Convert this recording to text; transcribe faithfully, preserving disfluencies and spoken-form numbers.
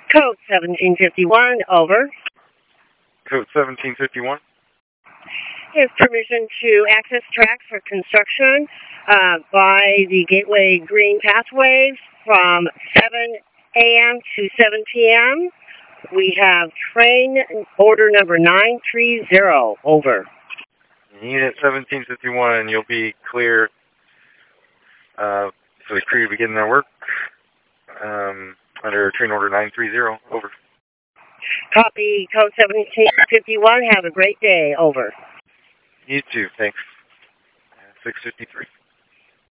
Code seventeen fifty-one, over. Code seventeen fifty-one. Is permission to access tracks for construction uh, by the Gateway Green Pathway from seven A M to seven P M We have train order number nine three zero, over. Unit seventeen fifty-one, you'll be clear uh, for the crew to begin their work um, under train order nine three zero, over. Copy, code seventeen fifty-one. Have a great day, over. You too, thanks. six fifty-three.